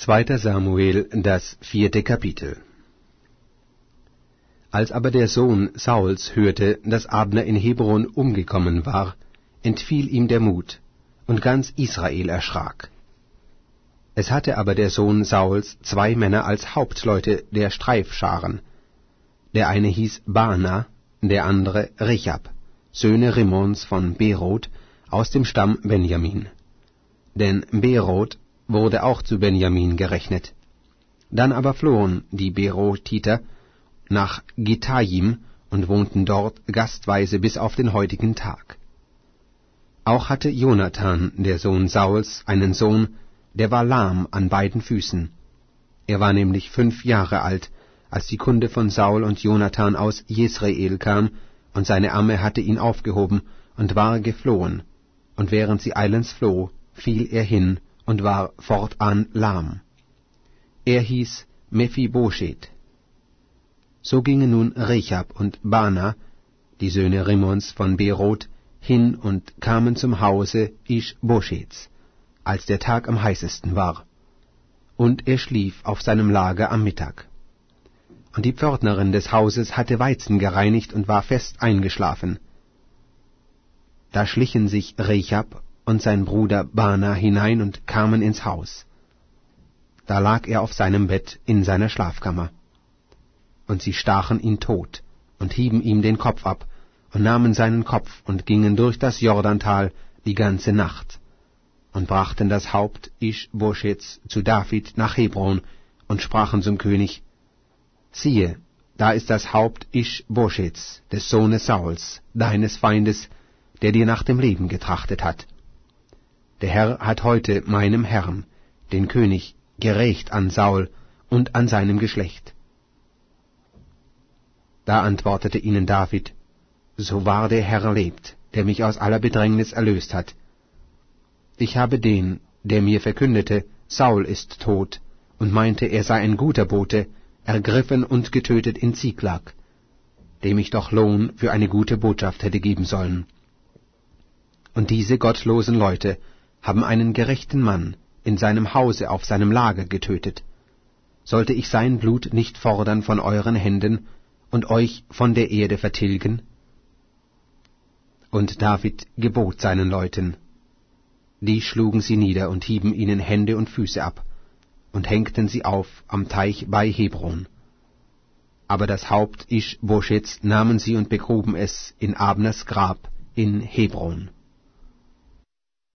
2. Samuel, das 4. Kapitel. Als aber der Sohn Sauls hörte, dass Abner in Hebron umgekommen war, entfiel ihm der Mut, und ganz Israel erschrak. Es hatte aber der Sohn Sauls 2 Männer als Hauptleute der Streifscharen. Der eine hieß Baana, der andere Rechab, Söhne Rimmons von Beroth, aus dem Stamm Benjamin. Denn Beroth wurde auch zu Benjamin gerechnet. Dann aber flohen die Berothiter nach Gittayim und wohnten dort gastweise bis auf den heutigen Tag. Auch hatte Jonathan, der Sohn Sauls, einen Sohn, der war lahm an beiden Füßen. Er war nämlich 5 Jahre alt, als die Kunde von Saul und Jonathan aus Jesreel kam, und seine Amme hatte ihn aufgehoben und war geflohen, und während sie eilends floh, fiel er hin und war fortan lahm. Er hieß Mephibosheth. So gingen nun Rechab und Baana, die Söhne Rimmons von Beroth, hin und kamen zum Hause Isch-Boscheths, als der Tag am heißesten war. Und er schlief auf seinem Lager am Mittag. Und die Pförtnerin des Hauses hatte Weizen gereinigt und war fest eingeschlafen. Da schlichen sich Rechab und sein Bruder Baana hinein und kamen ins Haus. Da lag er auf seinem Bett in seiner Schlafkammer. Und sie stachen ihn tot und hieben ihm den Kopf ab und nahmen seinen Kopf und gingen durch das Jordantal die ganze Nacht und brachten das Haupt Isch-Boscheths zu David nach Hebron und sprachen zum König: Siehe, da ist das Haupt Isch-Boscheths, des Sohnes Sauls, deines Feindes, der dir nach dem Leben getrachtet hat. Der Herr hat heute meinem Herrn, den König, gerächt an Saul und an seinem Geschlecht. Da antwortete ihnen David: So wahr der Herr lebt, der mich aus aller Bedrängnis erlöst hat. Ich habe den, der mir verkündete, Saul ist tot, und meinte, er sei ein guter Bote, ergriffen und getötet in Ziklag, dem ich doch Lohn für eine gute Botschaft hätte geben sollen. Und diese gottlosen Leute haben einen gerechten Mann in seinem Hause auf seinem Lager getötet. Sollte ich sein Blut nicht fordern von euren Händen und euch von der Erde vertilgen? Und David gebot seinen Leuten. Die schlugen sie nieder und hieben ihnen Hände und Füße ab und hängten sie auf am Teich bei Hebron. Aber das Haupt Isch-Boscheths nahmen sie und begruben es in Abners Grab in Hebron.